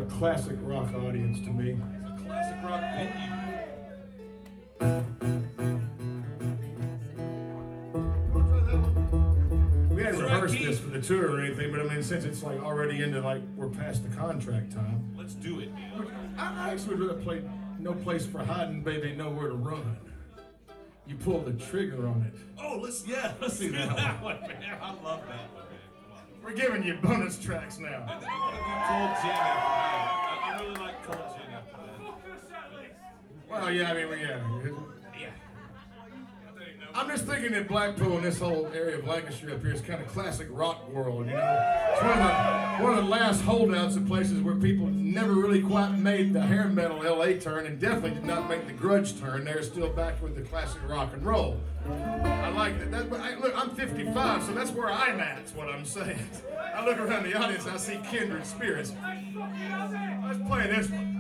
classic rock audience to me. It's a classic rock venue. We hadn't rehearsed this for the tour or anything, but I mean, since it's like already into like we're past the contract time. Let's do it, man. I actually would rather play No Place for Hiding, Baby, Nowhere to Run. You pull the trigger on it. Oh, let's do that one, man. I love that one, man. Come on. We're giving you bonus tracks now. And then I want to do Cold Gin after that. I really like Cold Gin after that. Well, yeah, I mean, yeah. Yeah. I'm just thinking that Blackpool and this whole area of Lancaster up here is kind of classic rock world, you know? It's one of the last holdouts of places where people never really quite made the hair metal LA turn and definitely did not make the grudge turn. They're still back with the classic rock and roll. I like that. But look, I'm 55, so that's where I'm at, is what I'm saying. I look around the audience and I see kindred spirits. Let's play this one.